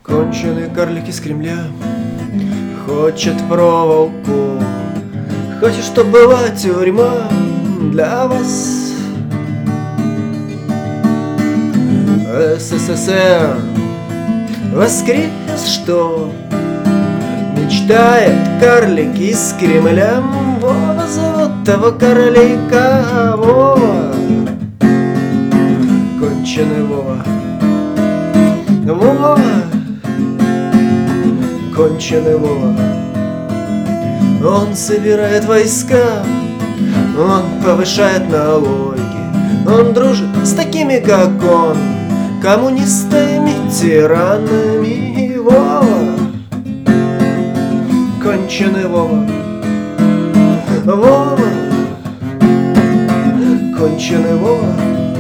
Конченый карлик из Кремля хочет проволоку, хочет, чтоб была тюрьма для вас. СССР воскрес, что мечтает карлик из Кремля. Вова зовут того карлика, Вова, конченый Вова, Вова, конченый Вова. Он собирает войска, он повышает налоги, он дружит с такими, как он, коммунистами, тиранами. Вова, конченый Вова, Вова, конченый Вова.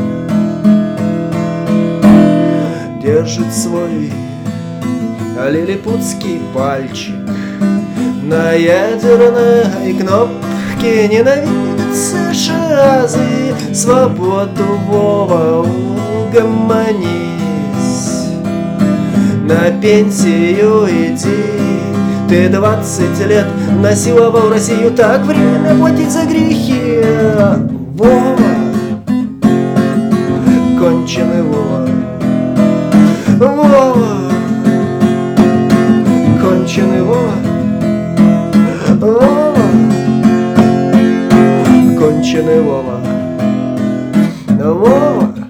Держит свой лилипутский пальчик на ядерной кнопке, ненавидит США за свободу. Вова, угомонись, на пенсию иди. Ты 20 лет насиловал Россию, так время платить за грехи. Вова, конченый Вова, Вова, конченый Вова, Вова, конченый Вова, Вова.